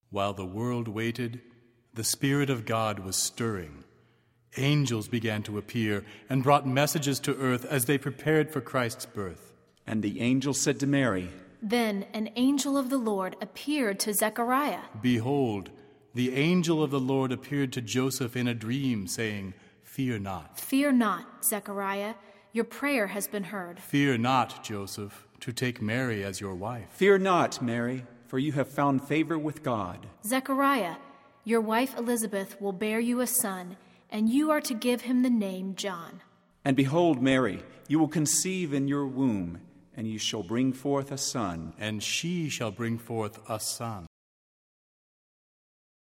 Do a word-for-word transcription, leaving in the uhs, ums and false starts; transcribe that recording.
While the world waited, the Spirit of God was stirring. Angels began to appear and brought messages to earth as they prepared for Christ's birth. And the angel said to Mary, Then an angel of the Lord appeared to Zechariah. Behold, the angel of the Lord appeared to Joseph in a dream, saying, Fear not. Fear not, Zechariah. Your prayer has been heard. Fear not, Joseph, to take Mary as your wife. Fear not, Mary, for you have found favor with God. Zechariah, your wife Elizabeth will bear you a son, and you are to give him the name John. And behold, Mary, you will conceive in your womb, and you shall bring forth a son. And she shall bring forth a son.